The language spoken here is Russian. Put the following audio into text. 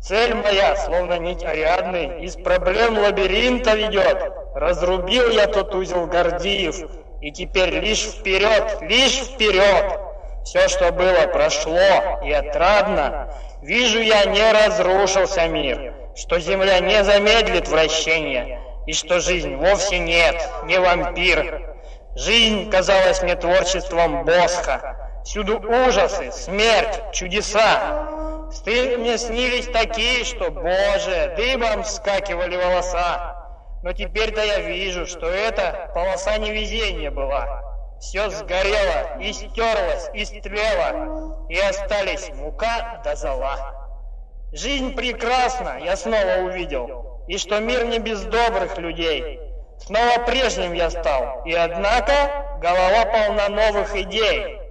Цель моя, словно нить Ариадны, из проблем лабиринта ведет. Разрубил я тот узел Гордиев, и теперь лишь вперед, лишь вперед. Все, что было, прошло, и отрадно. Вижу я, не разрушился мир, что земля не замедлит вращение, и что жизнь вовсе нет, не вампир. Жизнь казалась мне творчеством Босха. Всюду ужасы, смерть, чудеса. Мне снились такие, что, Боже, дыбом вскакивали волоса. Но теперь-то я вижу, что это полоса невезения была. Все сгорело, и стерлось, и стлело, и остались мука да зола. Жизнь прекрасна, я снова увидел, и что мир не без добрых людей. Снова прежним я стал, и однако голова полна новых идей.